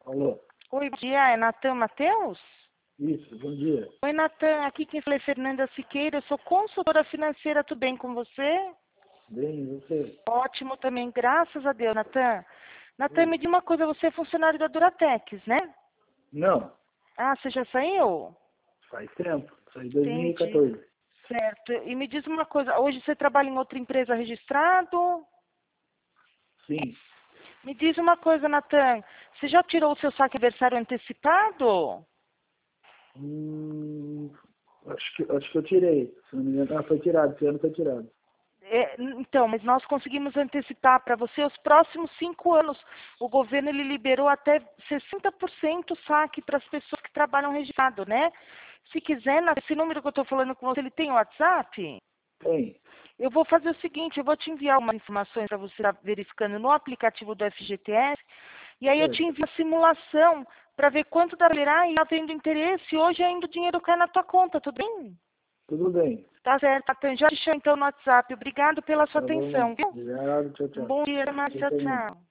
Alô? Oi, bom dia, é Natan Matheus? Isso, bom dia. Oi, Natan, aqui quem fala é Fernanda Siqueira, eu sou consultora financeira, tudo bem com você? Bem, e você? Ótimo também, graças a Deus, Natan. Natan, Oi. me diz uma coisa, você é funcionário da Duratex, né? Não, Ah, você já saiu? faz tempo. Saí em Entendi. 2014. Certo, e me diz uma coisa, hoje você trabalha em outra empresa registrado? Sim. Me diz uma coisa, Natan, você já tirou o seu saque aniversário antecipado? Hum, acho que eu tirei. Se não me engano, foi tirado. Esse ano foi tirado. Então, mas nós conseguimos antecipar para você os próximos 5 anos. O governo ele liberou até 60% saque para as pessoas que trabalham registrado, né? Se quiser, esse número que eu estou falando com você, ele tem WhatsApp? Tem. Eu vou fazer o seguinte, eu vou te enviar umas informações para você estar verificando no aplicativo do FGTS, e aí eu te Certo. envio a simulação para ver quanto dá para liberar e havendo interesse, hoje ainda o dinheiro cai na tua conta, tudo bem? Tudo bem. Tá certo, Natan. Já te chamo então no WhatsApp. Obrigado pela sua Tá bom. atenção, viu? Obrigado. Tchau, Um tchau. bom dia, Márcia. Você também. Tchau.